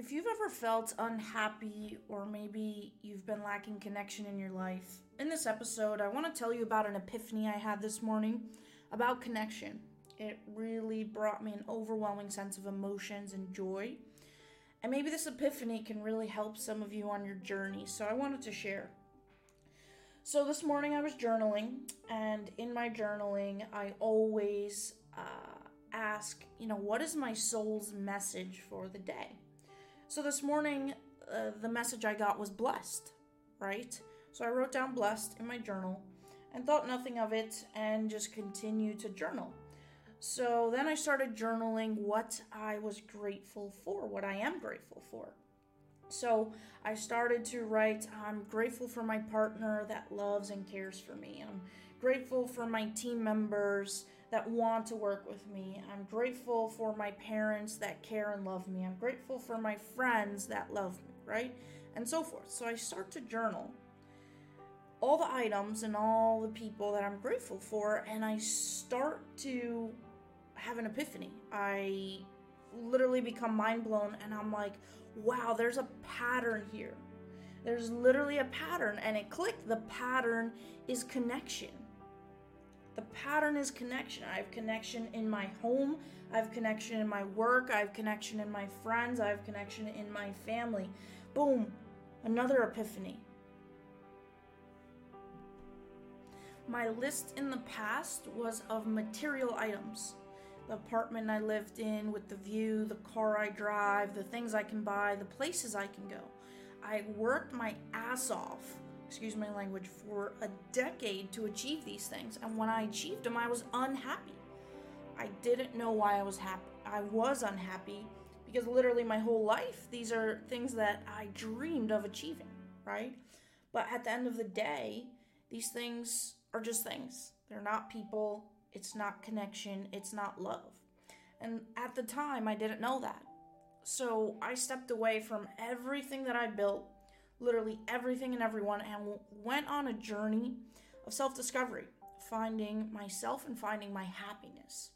If you've ever felt unhappy or maybe you've been lacking connection in your life, in this episode, I want to tell you about an epiphany I had this morning about connection. It really brought me an overwhelming sense of emotions and joy. And maybe this epiphany can really help some of you on your journey, so I wanted to share. So this morning I was journaling, and in my journaling, I always ask, what is my soul's message for the day? So this morning, the message I got was blessed, right? So I wrote down blessed in my journal and thought nothing of it and just continued to journal. So then I started journaling what I was grateful for, what I am grateful for. So I started to write, I'm grateful for my partner that loves and cares for me. I'm grateful for my team members that want to work with me. I'm grateful for my parents that care and love me. I'm grateful for my friends that love me, right? And so forth. So I start to journal all the items and all the people that I'm grateful for, and I start to have an epiphany. I literally become mind blown, and I'm like, wow, there's a pattern here. There's literally a pattern, and it clicked. The pattern is connection. The pattern is connection. I have connection in my home. I have connection in my work. I have connection in my friends. I have connection in my family. Boom. Another epiphany. My list in the past was of material items. The apartment I lived in with the view, the car I drive, the things I can buy, the places I can go. I worked my ass off, excuse my language, for a decade to achieve these things. And when I achieved them, I was unhappy. I didn't know why I was happy. I was unhappy because literally my whole life, these are things that I dreamed of achieving, right? But at the end of the day, these things are just things. They're not people. It's not connection. It's not love. And at the time, I didn't know that. So I stepped away from everything that I built, literally everything and everyone, and went on a journey of self-discovery, finding myself and finding my happiness.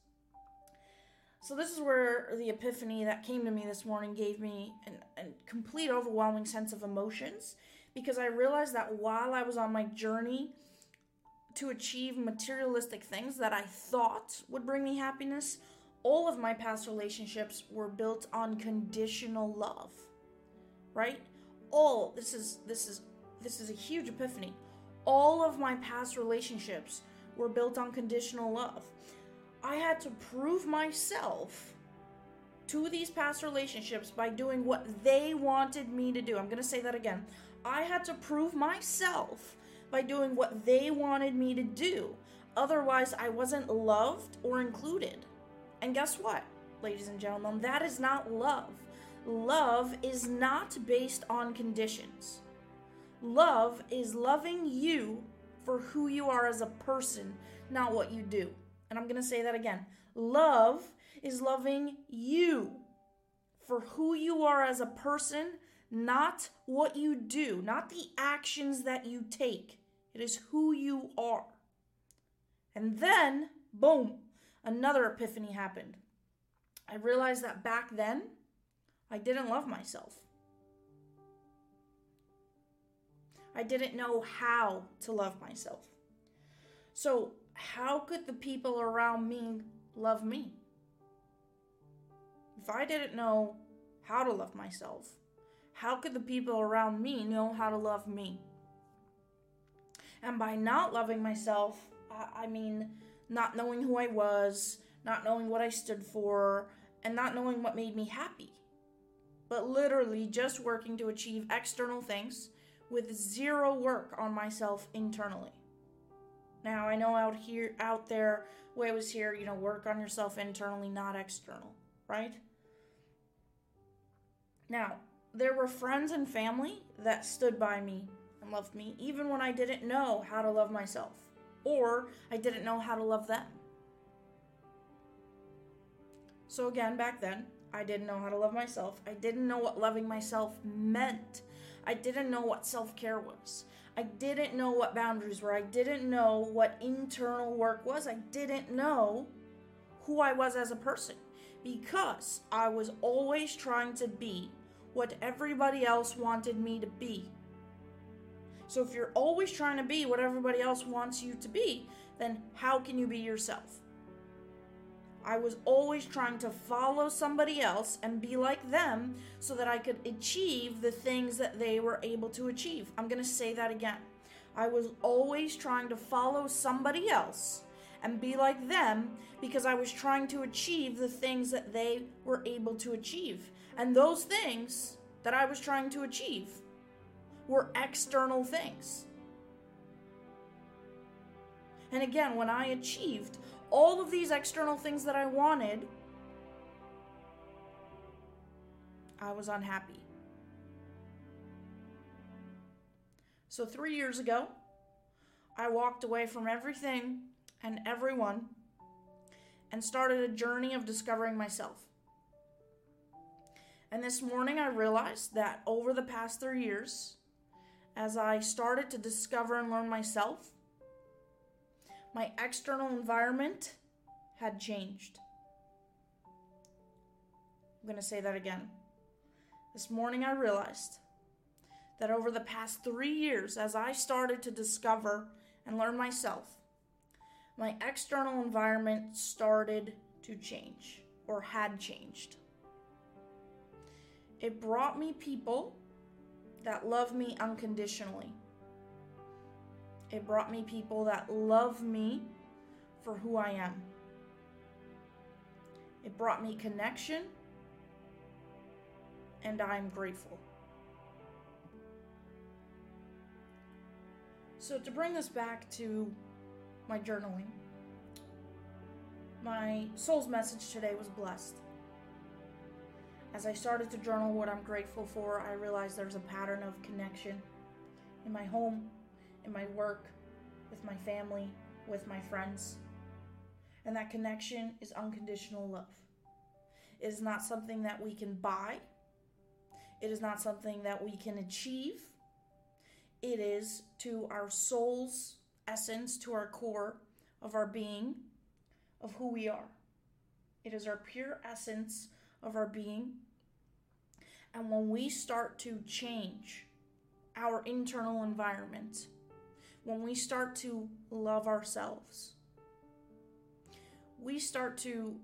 So this is where the epiphany that came to me this morning gave me a complete overwhelming sense of emotions, because I realized that while I was on my journey to achieve materialistic things that I thought would bring me happiness, all of my past relationships were built on conditional love, right? This is a huge epiphany. All of my past relationships were built on conditional love. I had to prove myself to these past relationships by doing what they wanted me to do. I'm going to say that again. I had to prove myself by doing what they wanted me to do. Otherwise, I wasn't loved or included. And guess what, ladies and gentlemen? That is not love. Love is not based on conditions. Love is loving you for who you are as a person, not what you do. And I'm going to say that again. Love is loving you for who you are as a person, not what you do, not the actions that you take. It is who you are. And then, boom, another epiphany happened. I realized that back then, I didn't love myself. I didn't know how to love myself. So, how could the people around me love me? If I didn't know how to love myself, how could the people around me know how to love me? And by not loving myself, I mean not knowing who I was, not knowing what I stood for, and not knowing what made me happy. But literally just working to achieve external things with zero work on myself internally. Now, I know out there, way I was here, work on yourself internally, not external, right? Now, there were friends and family that stood by me and loved me, even when I didn't know how to love myself, or I didn't know how to love them. So again, back then, I didn't know how to love myself. I didn't know what loving myself meant. I didn't know what self-care was. I didn't know what boundaries were. I didn't know what internal work was. I didn't know who I was as a person, because I was always trying to be what everybody else wanted me to be. So if you're always trying to be what everybody else wants you to be, then how can you be yourself? I was always trying to follow somebody else and be like them so that I could achieve the things that they were able to achieve. I'm going to say that again. I was always trying to follow somebody else and be like them because I was trying to achieve the things that they were able to achieve. And those things that I was trying to achieve were external things. And again, when I achieved all of these external things that I wanted, I was unhappy. So 3 years ago, I walked away from everything and everyone and started a journey of discovering myself. And this morning I realized that over the past 3 years, as I started to discover and learn myself, my external environment had changed. I'm going to say that again. This morning I realized that over the past 3 years, as I started to discover and learn myself, my external environment started to change, or had changed. It brought me people that love me unconditionally. It brought me people that love me for who I am. It brought me connection, and I'm grateful. So to bring this back to my journaling, my soul's message today was blessed. As I started to journal what I'm grateful for, I realized there's a pattern of connection in my home, in my work, with my family, with my friends. And that connection is unconditional love. It is not something that we can buy. It is not something that we can achieve. It is to our soul's essence, to our core of our being, of who we are. It is our pure essence of our being. And when we start to change our internal environment, when we start to love ourselves, we start to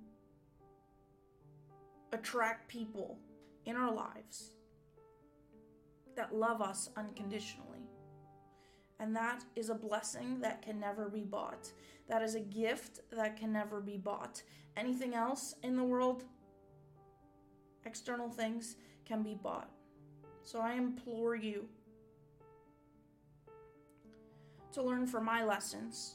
attract people in our lives that love us unconditionally. And that is a blessing that can never be bought. That is a gift that can never be bought. Anything else in the world, external things, can be bought. So I implore you to learn from my lessons,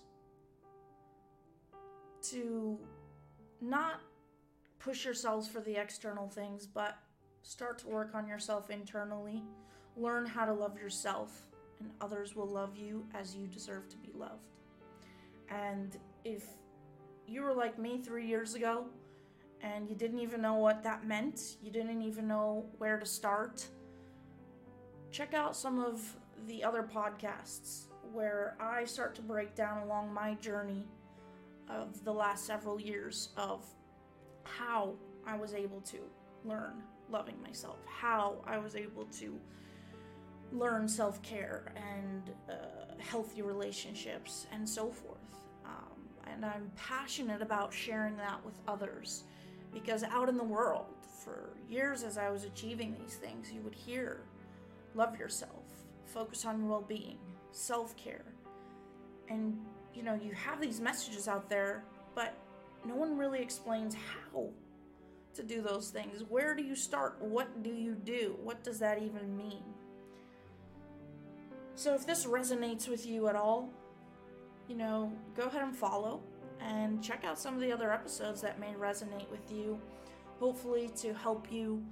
to not push yourselves for the external things, but start to work on yourself internally. Learn how to love yourself, and others will love you as you deserve to be loved. And if you were like me 3 years ago, and you didn't even know what that meant, you didn't even know where to start, check out some of the other podcasts where I start to break down along my journey of the last several years of how I was able to learn loving myself, how I was able to learn self-care and healthy relationships and so forth. And I'm passionate about sharing that with others, because out in the world, for years as I was achieving these things, you would hear, love yourself, focus on your well-being, self-care. And, you have these messages out there, but no one really explains how to do those things. Where do you start? What do you do? What does that even mean? So if this resonates with you at all, go ahead and follow and check out some of the other episodes that may resonate with you, hopefully to help you,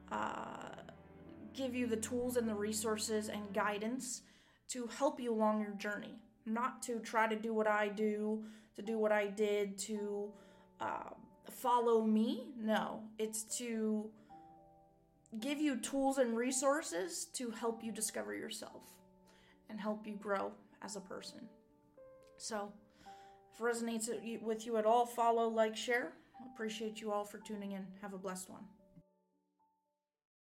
give you the tools and the resources and guidance to help you along your journey. Not to try to do what I do, to do what I did, to follow me. No, it's to give you tools and resources to help you discover yourself and help you grow as a person. So, if it resonates with you at all, follow, like, share. Appreciate you all for tuning in. Have a blessed one.